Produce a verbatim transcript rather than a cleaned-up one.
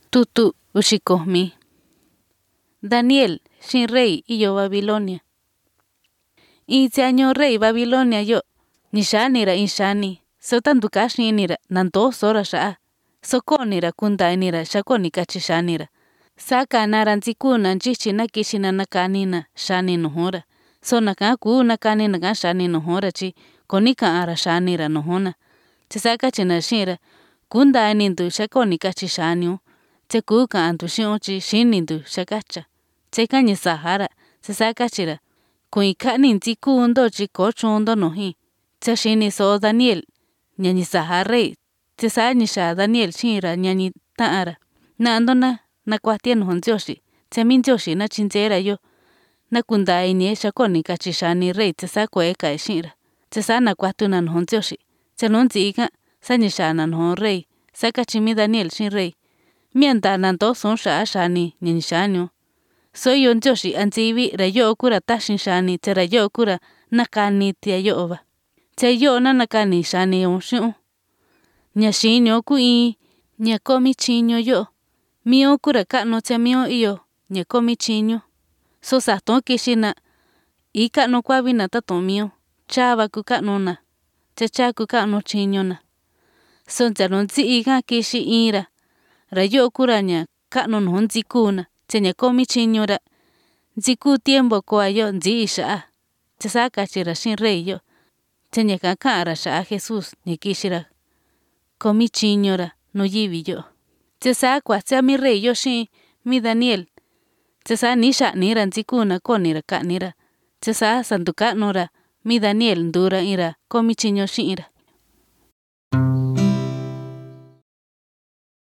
Tutu uxikomi. Daniel xin rey iyo Babilonia. Inti año rey Babilonia yo. Nishanira inshani. Sotanduka shinira nanto sora shaa. Sokonira kundainira shakoni kachishanira. Saka narantikuna nchichi nakishina nakanina shani nuhora. So nakaku nakanina ga shani nuhora chi konika ara shanira nuhona. Tisaka china shira kundainindu shakoni kachishaniu. Te kuka antu shionchi shinindu shakacha. Te kanyi sahara. Te sakachira. Kui kaninti kuundo chi kochundo nohi. Te shini so Daniel. Nyanyi sahare. Te sa nisha Daniel shira nyanyi taara. Na andona na kwatia nuhonzioshi. Te minzioshi na chinzera yo. Na kundai nye shakoni kachishani rei te sa kweka e shira. Te sa na kwatu na nuhonzioshi. Te nunzi ika sa nisha na nuhon rei. Sa kachimi Daniel shin rei. Mienta nanto son shaa shani nyanyi shanyo. So yon joshi antivi rayo okura tashin shani te rayo okura nakani tia yo ova. Te yo na nakani shani yon shion. Nya shinyo ku ii. Nya komi chinyo yo. Mio okura kano te mio iyo. Nya komi chinyo. So saton kishina. Ika no kwa vina tato mio. Chava kukano na. Te cha kukano chinyo na. So nzalonzi ika kishi ira. Rayo okura nya kano nhonzi kuna. Te nya komi chinyo ra. Nziku tiempo kwa yo nzi isha. Te saka chira shin rey yo. Te nya kakara sha Jesus ni kishira. Komi chinyo ra no yivi yo. Te sa kwa tia mi rey yo shin mi Daniel. Te sa nisha nira nziku na konira ka nira. Te sa sanduka nora mi Daniel ndura ira komi chinyo shin ira.